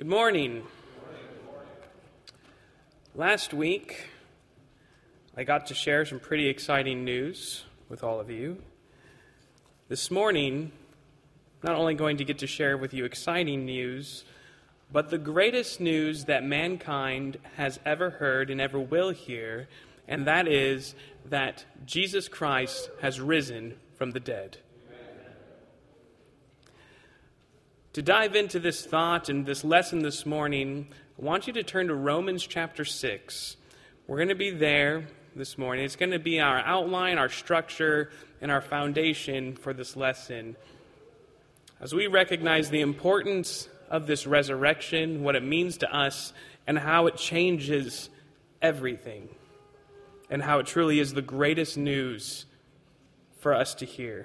Good morning. Last week, I got to share some pretty exciting news with all of you. This morning, I'm not only going to get to share with you exciting news, but the greatest news that mankind has ever heard and ever will hear, and that is that Jesus Christ has risen from the dead. To dive into this thought and this lesson this morning, I want you to turn to Romans chapter 6. We're going to be there this morning. It's going to be our outline, our structure, and our foundation for this lesson. As we recognize the importance of this resurrection, what it means to us, and how it changes everything, and how it truly is the greatest news for us to hear.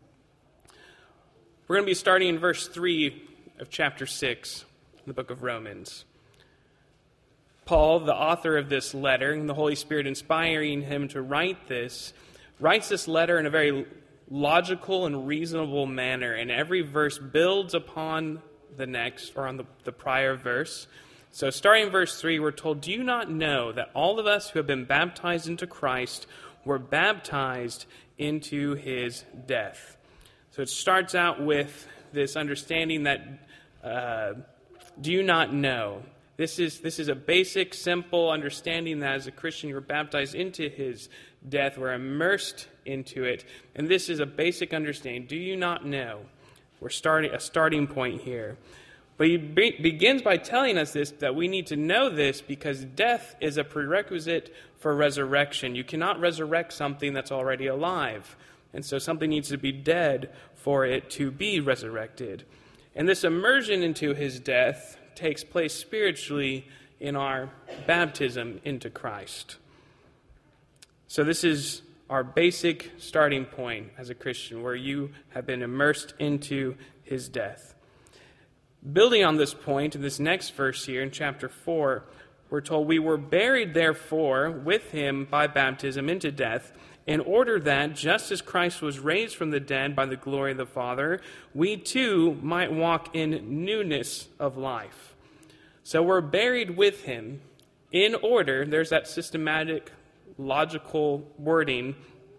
We're going to be starting in verse 3 of chapter 6 in the book of Romans. Paul, the author of this letter, and the Holy Spirit inspiring him to write this, writes this letter in a very logical and reasonable manner, and every verse builds upon the next, or on the prior verse. So starting in verse 3, we're told, "Do you not know that all of us who have been baptized into Christ were baptized into his death?" So it starts out with this understanding that, do you not know? This is a basic, simple understanding that as a Christian you're baptized into his death. We're immersed into it. And this is a basic understanding. Do you not know? We're starting a starting point here. But he begins by telling us this, that we need to know this because death is a prerequisite for resurrection. You cannot resurrect something that's already alive. And so something needs to be dead for it to be resurrected. And this immersion into his death takes place spiritually in our baptism into Christ. So this is our basic starting point as a Christian, where you have been immersed into his death. Building on this point, in this next verse here in chapter 4, we're told, "We were buried, therefore, with him by baptism into death, in order that, just as Christ was raised from the dead by the glory of the Father, we too might walk in newness of life." So we're buried with him in order, there's that systematic, logical wording,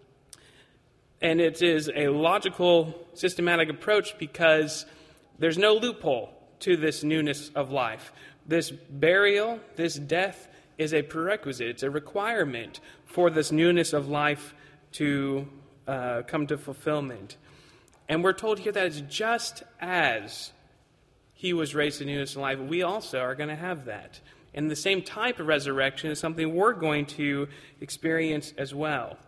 and it is a logical, systematic approach because there's no loophole to this newness of life. This burial, this death, is a prerequisite. It's a requirement for this newness of life to come to fulfillment. And we're told here that it's just as he was raised to newness of life, we also are going to have that. And the same type of resurrection is something we're going to experience as well.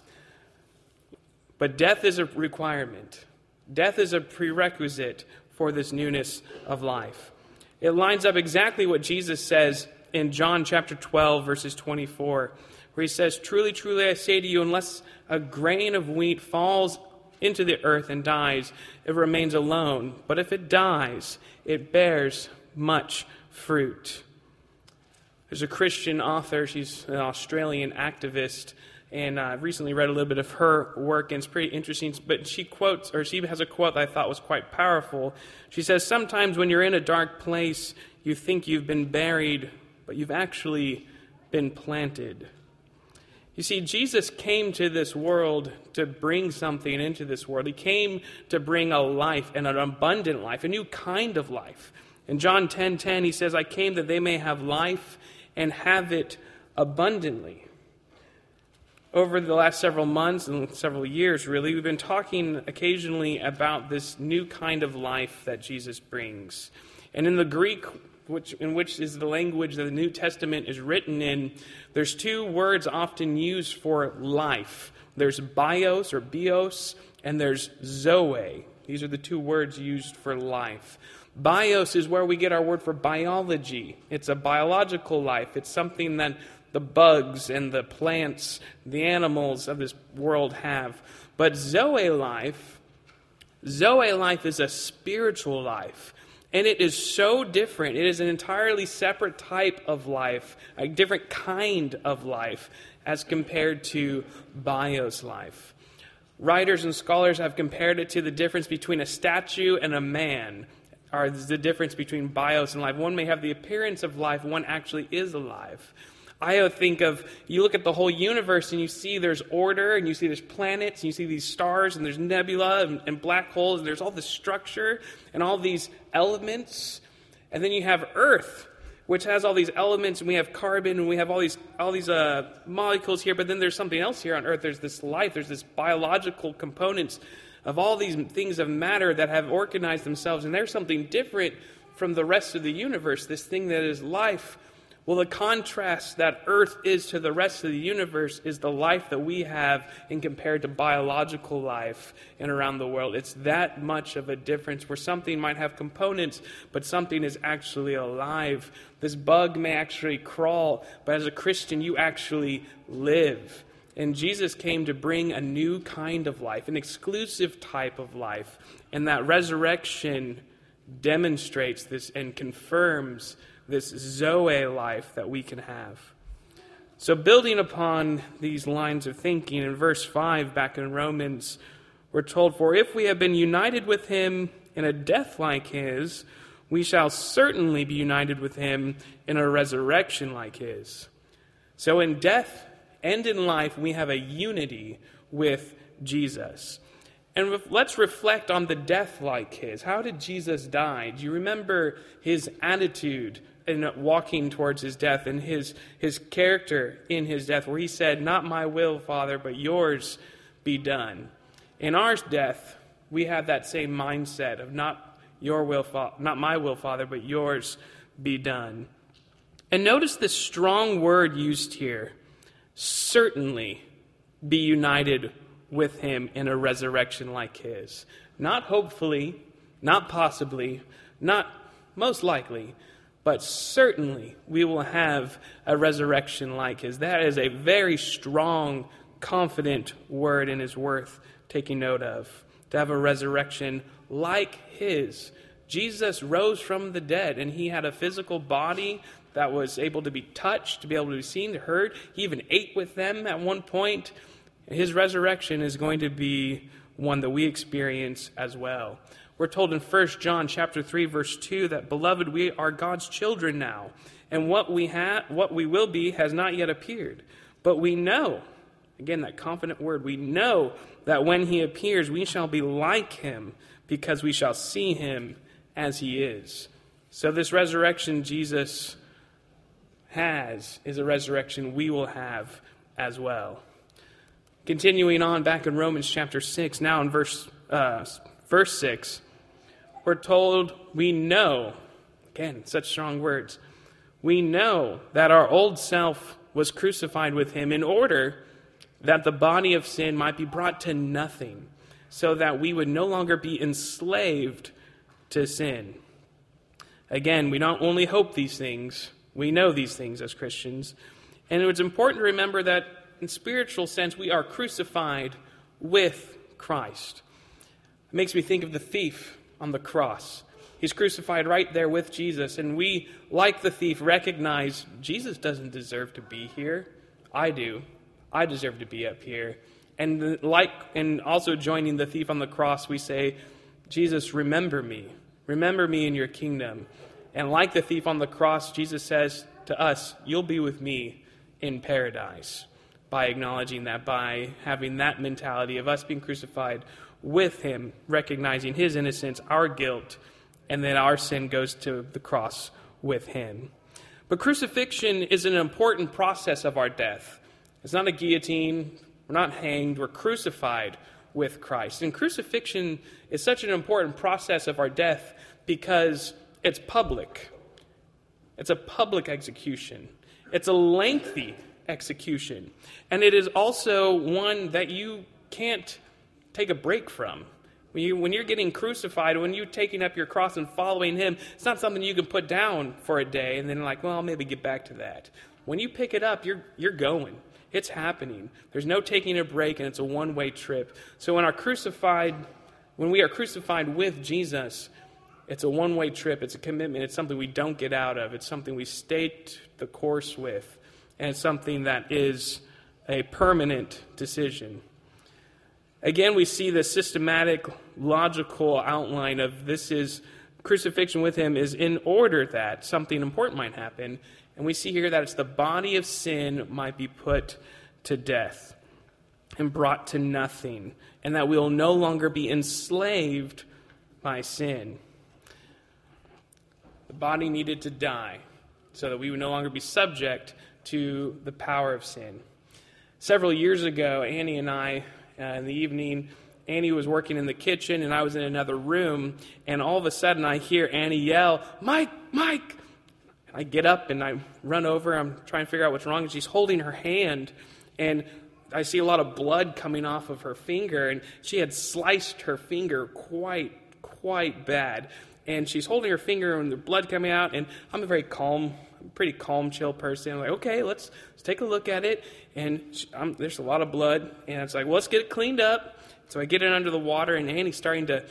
But death is a requirement. Death is a prerequisite for this newness of life. It lines up exactly what Jesus says in John chapter 12, verses 24, where he says, "Truly, truly, I say to you, unless a grain of wheat falls into the earth and dies, it remains alone. But if it dies, it bears much fruit." There's a Christian author, she's an Australian activist, and I've recently read a little bit of her work, and it's pretty interesting. But she has a quote that I thought was quite powerful. She says, "Sometimes when you're in a dark place, you think you've been buried, but you've actually been planted." You see, Jesus came to this world to bring something into this world. He came to bring a life, and an abundant life, a new kind of life. In John 10:10, he says, "I came that they may have life and have it abundantly." Over the last several months and several years, really, we've been talking occasionally about this new kind of life that Jesus brings. And in the Greek, which is the language that the New Testament is written in, there's two words often used for life. There's bios or bios, and there's zoe. These are the two words used for life. Bios is where we get our word for biology. It's a biological life. It's something that the bugs and the plants, the animals of this world have. But Zoe life is a spiritual life. And it is so different. It is an entirely separate type of life, a different kind of life, as compared to bios life. Writers and scholars have compared it to the difference between a statue and a man. are the difference between bios and life. One may have the appearance of life, one actually is alive. I think of, you look at the whole universe and you see there's order, and you see there's planets, and you see these stars, and there's nebula and black holes, and there's all this structure and all these elements. And then you have Earth, which has all these elements, and we have carbon, and we have all these molecules here, but then there's something else here on Earth. There's this life, there's this biological components of all these things of matter that have organized themselves, and there's something different from the rest of the universe, this thing that is life. Well, the contrast that Earth is to the rest of the universe is the life that we have in compared to biological life and around the world. It's that much of a difference where something might have components, but something is actually alive. This bug may actually crawl, but as a Christian, you actually live. And Jesus came to bring a new kind of life, an exclusive type of life. And that resurrection demonstrates this and confirms this Zoe life that we can have. So building upon these lines of thinking, in verse 5 back in Romans, we're told, "For if we have been united with him in a death like his, we shall certainly be united with him in a resurrection like his." So in death and in life, we have a unity with Jesus. And let's reflect on the death like his. How did Jesus die? Do you remember his attitude in walking towards his death and his character in his death, where he said, "Not my will, Father, but yours be done"? In our death, we have that same mindset of not my will, Father, but yours be done. And notice the strong word used here, certainly be united with him in a resurrection like his. Not hopefully, not possibly, not most likely, but certainly we will have a resurrection like his. That is a very strong, confident word, and is worth taking note of. To have a resurrection like his. Jesus rose from the dead, and he had a physical body that was able to be touched, to be able to be seen, heard. He even ate with them at one point. His resurrection is going to be one that we experience as well. We're told in 1 John chapter 3, verse 2 that, "Beloved, we are God's children now, and what we will be has not yet appeared. But we know," again, that confident word, "we know that when he appears, we shall be like him, because we shall see him as he is." So this resurrection Jesus has is a resurrection we will have as well. Continuing on back in Romans chapter 6, now in verse 6, we're told we know, again, such strong words, we know that our old self was crucified with him in order that the body of sin might be brought to nothing, so that we would no longer be enslaved to sin. Again, we don't only hope these things, we know these things as Christians. And it's important to remember that in spiritual sense, we are crucified with Christ. It makes me think of the thief on the cross. He's crucified right there with Jesus, and we, like the thief, recognize Jesus doesn't deserve to be here. I do. I deserve to be up here. And also joining the thief on the cross, we say, "Jesus, remember me. Remember me in your kingdom." And like the thief on the cross, Jesus says to us, "You'll be with me in paradise." By acknowledging that, by having that mentality of us being crucified with him, recognizing his innocence, our guilt, and then our sin goes to the cross with him. But crucifixion is an important process of our death. It's not a guillotine. We're not hanged. We're crucified with Christ. And crucifixion is such an important process of our death because it's public. It's a public execution. It's a lengthy execution. And it is also one that you can't take a break from. When you're getting crucified, when you're taking up your cross and following him, it's not something you can put down for a day and then like, well, I'll maybe get back to that. When you pick it up, you're going. It's happening. There's no taking a break, and it's a one-way trip. So when we are crucified with Jesus, it's a one-way trip. It's a commitment. It's something we don't get out of. It's something we stay the course with. And it's something that is a permanent decision. Again, we see the systematic, logical outline of this is crucifixion with him is in order that something important might happen. And we see here that it's the body of sin might be put to death and brought to nothing, and that we will no longer be enslaved by sin. The body needed to die so that we would no longer be subject to the power of sin. Several years ago, Annie and I, in the evening, Annie was working in the kitchen and I was in another room, and all of a sudden I hear Annie yell, "Mike, Mike!" I get up and I run over. I'm trying to figure out what's wrong, and she's holding her hand, and I see a lot of blood coming off of her finger, and she had sliced her finger quite bad. And she's holding her finger and the blood coming out, and I'm a very calm, pretty calm, chill person. I'm like, okay, let's take a look at it. And there's a lot of blood, and it's like, well, let's get it cleaned up. So I get it under the water, and Annie's starting to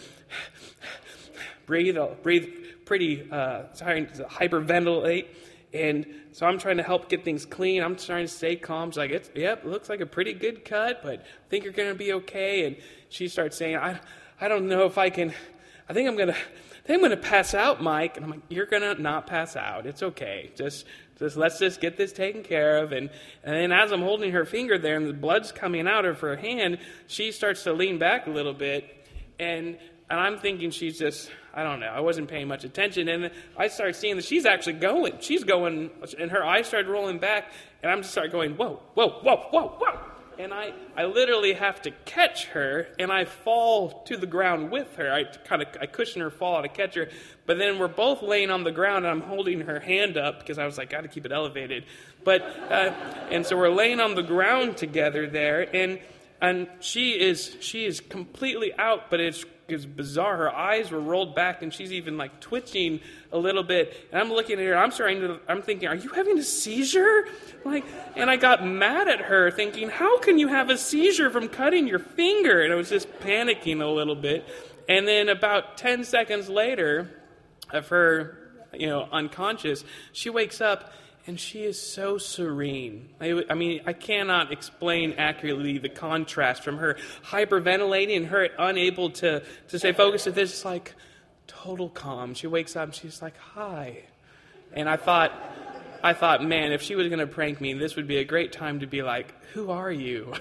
breathe pretty, starting to hyperventilate. And so I'm trying to help get things clean. I'm trying to stay calm. She's like, it looks like a pretty good cut, but I think you're going to be okay. And she starts saying, I don't know if I can, I think I'm going to pass out, Mike. And I'm like, you're going to not pass out. It's okay. Just let's just get this taken care of. And then as I'm holding her finger there and the blood's coming out of her hand, she starts to lean back a little bit. And I'm thinking she's just, I don't know, I wasn't paying much attention. And I started seeing that she's actually going. She's going, and her eyes started rolling back. And I'm just started going, whoa, whoa, whoa, whoa, whoa. And I literally have to catch her, and I fall to the ground with her. I cushion her fall, to catch her. But then we're both laying on the ground, and I'm holding her hand up because I was like, got to keep it elevated. But and so we're laying on the ground together there, and she is completely out, but it's bizarre. Her eyes were rolled back, and she's even like twitching a little bit. And I'm looking at her. I'm thinking, are you having a seizure? And I got mad at her, thinking, how can you have a seizure from cutting your finger? And I was just panicking a little bit. And then about 10 seconds later, of her, unconscious, she wakes up. And she is so serene. I mean, I cannot explain accurately the contrast from her hyperventilating and her unable to stay focused at this. It's like total calm. She wakes up and she's like, hi. And I thought, man, if she was going to prank me, this would be a great time to be like, who are you?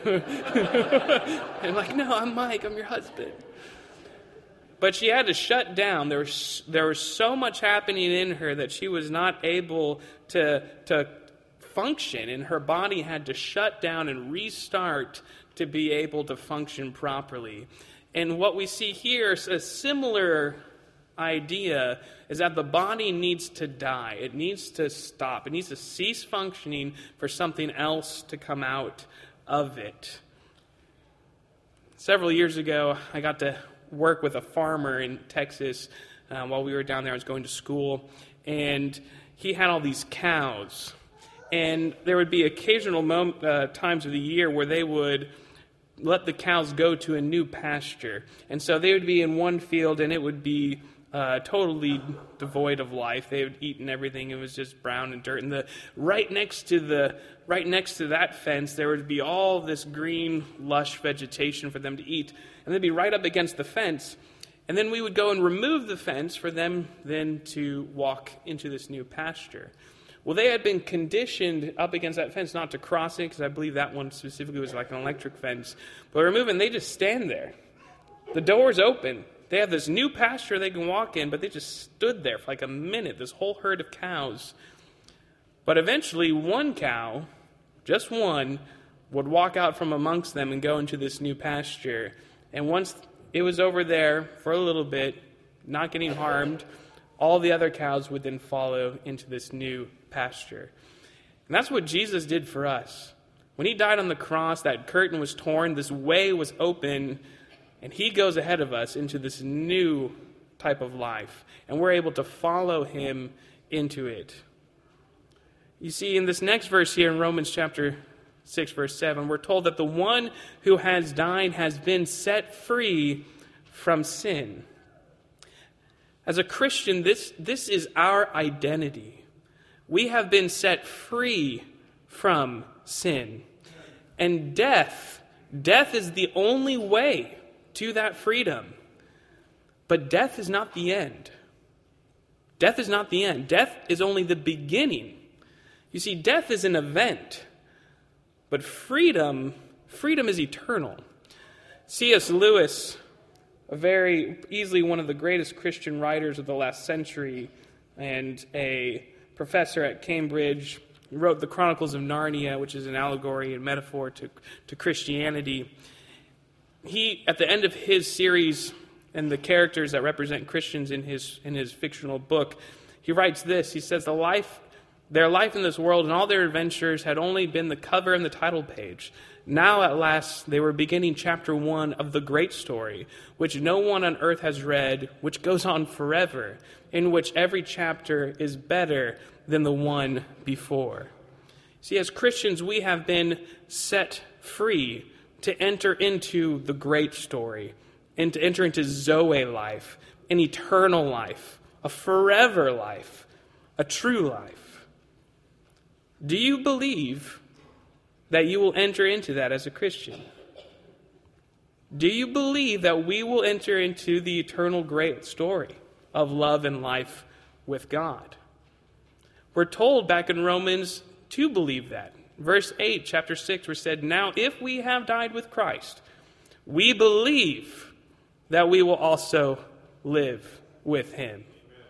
And like, no, I'm Mike. I'm your husband. But she had to shut down. There was so much happening in her that she was not able to function, and her body had to shut down and restart to be able to function properly. And what we see here is a similar idea, is that the body needs to die. It needs to stop. It needs to cease functioning for something else to come out of it. Several years ago, I got to work with a farmer in Texas while we were down there. I was going to school, and he had all these cows. And there would be occasional times of the year where they would let the cows go to a new pasture. And so they would be in one field, and it would be totally devoid of life. They had eaten everything. It was just brown and dirt. And right next to that fence, there would be all this green, lush vegetation for them to eat. And they'd be right up against the fence. And then we would go and remove the fence for them then to walk into this new pasture. Well, they had been conditioned up against that fence not to cross it, because I believe that one specifically was like an electric fence. But removing, they just stand there. The door's open. They have this new pasture they can walk in, but they just stood there for like a minute, this whole herd of cows. But eventually one cow, just one, would walk out from amongst them and go into this new pasture. And once it was over there for a little bit, not getting harmed, all the other cows would then follow into this new pasture. And that's what Jesus did for us. When he died on the cross, that curtain was torn, this way was open, and he goes ahead of us into this new type of life. And we're able to follow him into it. You see, in this next verse here in Romans chapter 6, verse 7, we're told that the one who has died has been set free from sin. As a Christian, this is our identity. We have been set free from sin. And death is the only way to that freedom. But death is not the end. Death is not the end. Death is only the beginning. You see, death is an event, but freedom is eternal. C.S. Lewis, a very easily one of the greatest Christian writers of the last century, and a professor at Cambridge, wrote the Chronicles of Narnia, which is an allegory and metaphor to Christianity. He, at the end of his series and the characters that represent Christians in his fictional book, he writes this. He says, their life in this world and all their adventures had only been the cover and the title page. Now, at last, they were beginning chapter 1 of the great story, which no one on earth has read, which goes on forever, in which every chapter is better than the one before. See, as Christians, we have been set free to enter into the great story, and to enter into Zoe life, an eternal life, a forever life, a true life. Do you believe that you will enter into that as a Christian? Do you believe that we will enter into the eternal great story of love and life with God? We're told back in Romans to believe that. Verse 8, chapter 6, we're said, now if we have died with Christ, we believe that we will also live with him.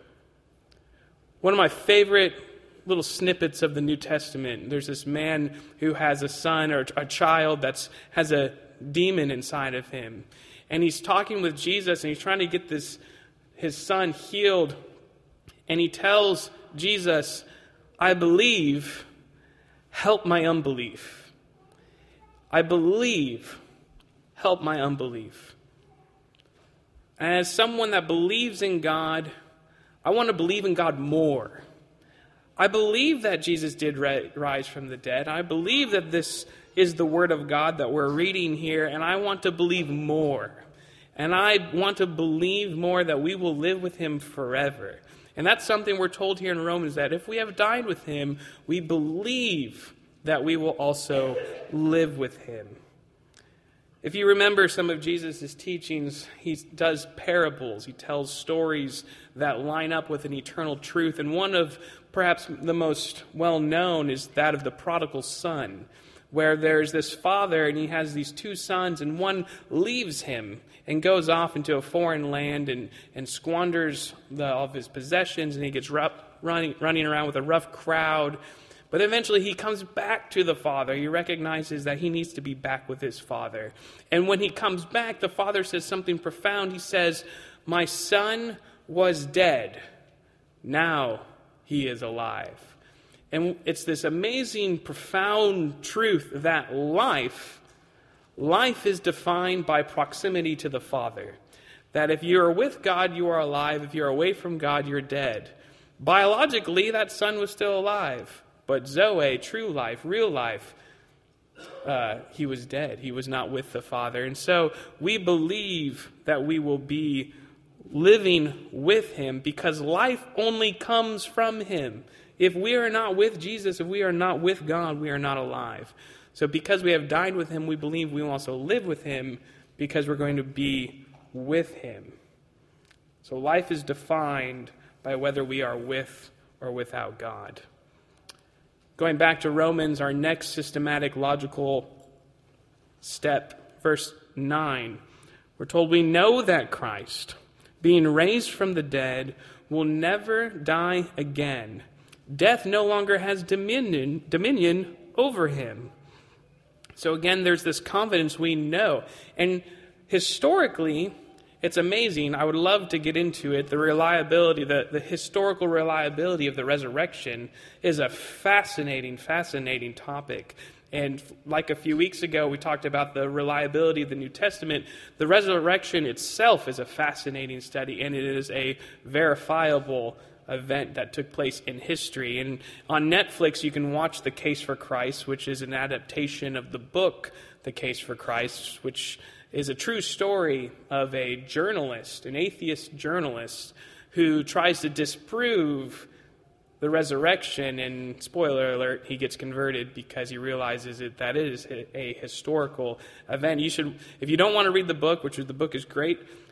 One of my favorite little snippets of the New Testament, there's this man who has a son or a child that has a demon inside of him. And he's talking with Jesus and he's trying to get his son healed. And he tells Jesus, I believe, help my unbelief. I believe, help my unbelief. And as someone that believes in God, I want to believe in God more. I believe that Jesus did rise from the dead. I believe that this is the Word of God that we're reading here, and I want to believe more. And I want to believe more that we will live with him forever. And that's something we're told here in Romans, that if we have died with him, we believe that we will also live with him. If you remember some of Jesus' teachings, he does parables. He tells stories that line up with an eternal truth. And one of perhaps the most well-known is that of the prodigal son, where there's this father and he has these two sons, and one leaves him and goes off into a foreign land and squanders all of his possessions, and he gets running around with a rough crowd. But eventually he comes back to the father. He recognizes that he needs to be back with his father. And when he comes back, the father says something profound. He says, my son was dead. Now he is alive. And it's this amazing, profound truth that life is defined by proximity to the Father. That if you are with God, you are alive. If you're away from God, you're dead. Biologically, that son was still alive. But Zoe, true life, real life, he was dead. He was not with the Father. And so we believe that we will be living with him because life only comes from him. If we are not with Jesus, if we are not with God, we are not alive. So because we have died with him, we believe we will also live with him because we're going to be with him. So life is defined by whether we are with or without God. Going back to Romans, our next systematic logical step, verse 9, we're told we know that Christ, being raised from the dead, will never die again. Death no longer has dominion over him. So again, there's this confidence we know. And historically, it's amazing. I would love to get into it. The reliability, the historical reliability of the resurrection is a fascinating topic. And like a few weeks ago, we talked about the reliability of the New Testament. The resurrection itself is a fascinating study, and it is a verifiable event that took place in history. And on Netflix, you can watch The Case for Christ, which is an adaptation of the book, The Case for Christ, which is a true story of a journalist, an atheist journalist, who tries to disprove the resurrection, and spoiler alert, he gets converted because he realizes that it is a historical event. You should, if you don't want to read the book, which the book is great,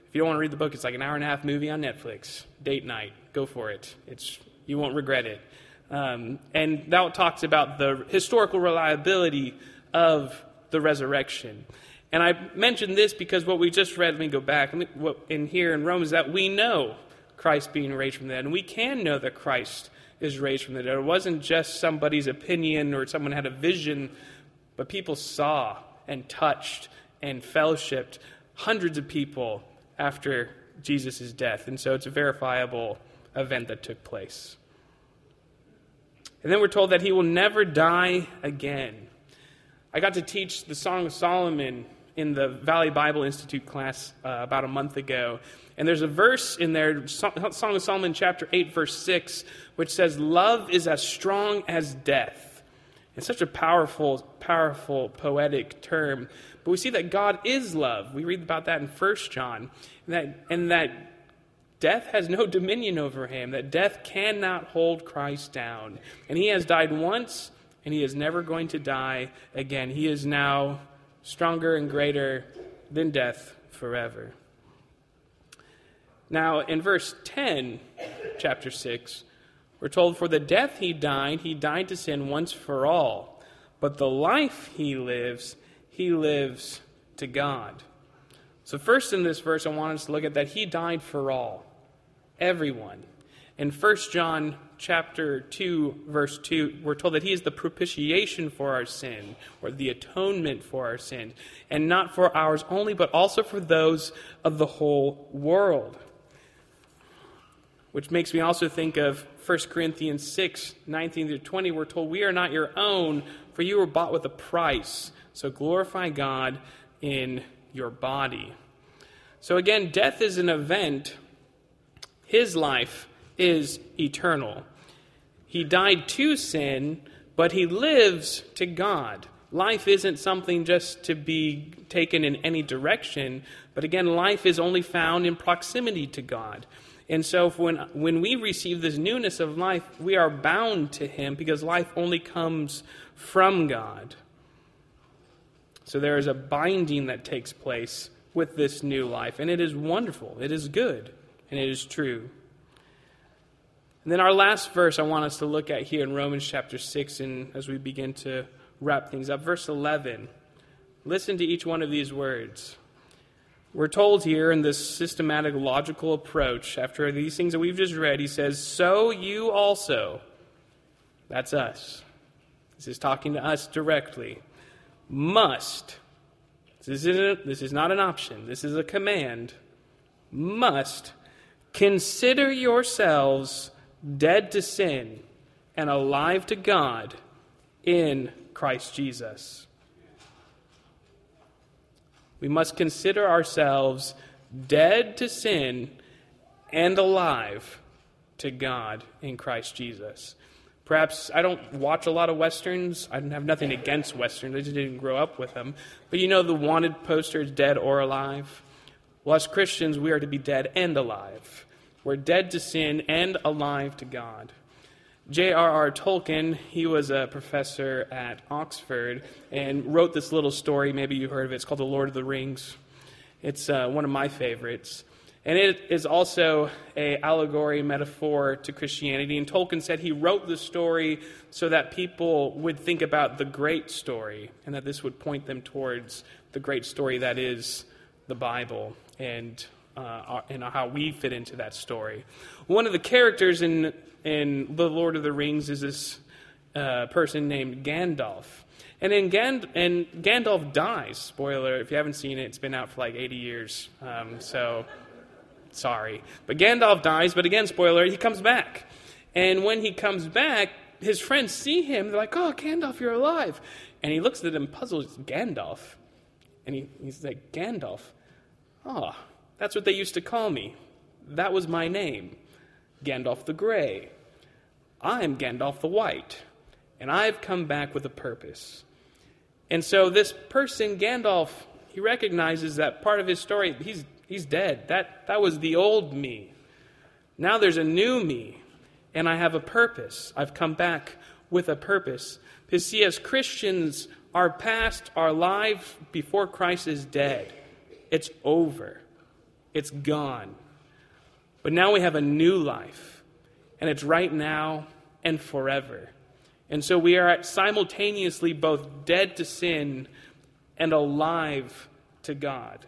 If you don't want to read the book, it's like an hour-and-a-half movie on Netflix. Date night. Go for it. You won't regret it. And that talks about the historical reliability of the resurrection. And I mentioned this because what we just read, let me go back, in here in Romans, that we know Christ being raised from the dead. And we can know that Christ is raised from the dead. It wasn't just somebody's opinion or someone had a vision, but people saw and touched and fellowshipped hundreds of people after Jesus' death. And so it's a verifiable event that took place. And then we're told that he will never die again. I got to teach the Song of Solomon in the Valley Bible Institute class about a month ago. And there's a verse in there, Song of Solomon chapter 8, verse 6, which says, "Love is as strong as death." It's such a powerful, poetic term. But we see that God is love. We read about that in 1 John. And that death has no dominion over him, that death cannot hold Christ down. And he has died once, and he is never going to die again. He is now stronger and greater than death forever. Now, in verse 10, chapter 6, we're told, "For the death he died to sin once for all. But the life he lives to God." So first in this verse, I want us to look at that he died for all, everyone. In 1 John chapter 2, verse 2, we're told that he is the propitiation for our sin, or the atonement for our sin, and not for ours only, but also for those of the whole world. Which makes me also think of 1 Corinthians 6, 19 through 20. We're told, "We are not your own, for you were bought with a price. So glorify God in your body." So again, death is an event. His life is eternal. He died to sin, but he lives to God. Life isn't something just to be taken in any direction, but again, life is only found in proximity to God. And so when we receive this newness of life, we are bound to him because life only comes from God. So there is a binding that takes place with this new life, and it is wonderful, it is good, and it is true. And then our last verse I want us to look at here in Romans chapter 6, and as we begin to wrap things up, verse 11. Listen to each one of these words. We're told here in this systematic, logical approach, after these things that we've just read, he says, "So you also," that's us. This is talking to us directly, "must," this is not an option, this is a command, "must consider yourselves dead to sin and alive to God in Christ Jesus." We must consider ourselves dead to sin and alive to God in Christ Jesus. Perhaps I don't watch a lot of Westerns. I have nothing against Westerns. I just didn't grow up with them. But you know the wanted posters, dead or alive? Well, as Christians, we are to be dead and alive. We're dead to sin and alive to God. J.R.R. Tolkien, he was a professor at Oxford and wrote this little story. Maybe you heard of it. It's called The Lord of the Rings. It's one of my favorites. And it is also an allegory, metaphor to Christianity. And Tolkien said he wrote the story so that people would think about the great story and that this would point them towards the great story that is the Bible and how we fit into that story. One of the characters in The Lord of the Rings is this person named Gandalf. And Gandalf dies. Spoiler, if you haven't seen it, it's been out for like 80 years. So, sorry. But Gandalf dies, but again, spoiler, he comes back. And when he comes back, his friends see him. They're like, "Oh, Gandalf, you're alive." And he looks at them puzzled. It's Gandalf. And he's like, "Gandalf? Oh, that's what they used to call me. That was my name. Gandalf the Grey. I'm Gandalf the White, and I've come back with a purpose." And so this person, Gandalf, he recognizes that part of his story, he's dead. That was the old me. Now there's a new me, and I have a purpose. I've come back with a purpose. Because see, as Christians, our past, our life before Christ is dead. It's over. It's gone. But now we have a new life, and it's right now and forever. And so we are simultaneously both dead to sin and alive to God.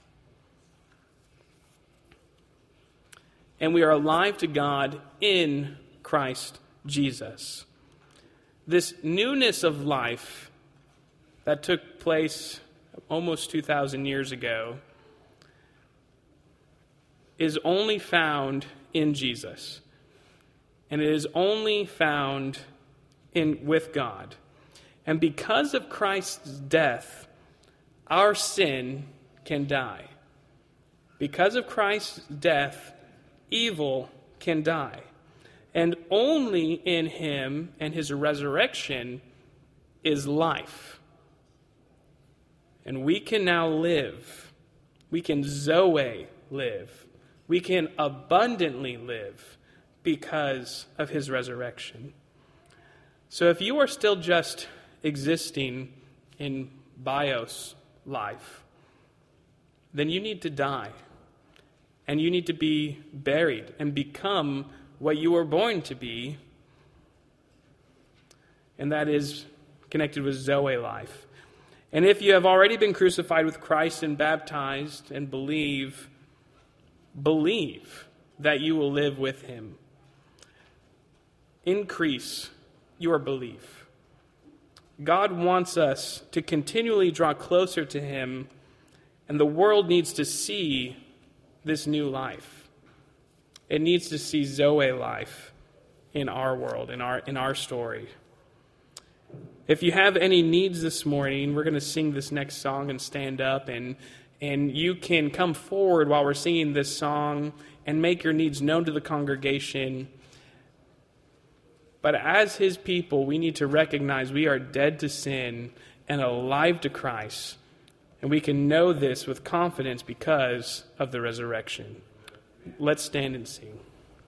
And we are alive to God in Christ Jesus. This newness of life that took place almost 2,000 years ago is only found in Jesus. And it is only found with God. And because of Christ's death, our sin can die. Because of Christ's death, evil can die. And only in him and his resurrection is life. And we can now live. We can Zoe live. We can abundantly live because of his resurrection. So if you are still just existing in bios life, then you need to die. And you need to be buried and become what you were born to be. And that is connected with Zoe life. And if you have already been crucified with Christ and baptized and believe that you will live with him. Increase your belief. God wants us to continually draw closer to him, and the world needs to see this new life. It needs to see Zoe life in our world, in our story. If you have any needs this morning, we're going to sing this next song and stand up, and you can come forward while we're singing this song and make your needs known to the congregation. But as his people, we need to recognize we are dead to sin and alive to Christ. And we can know this with confidence because of the resurrection. Let's stand and sing.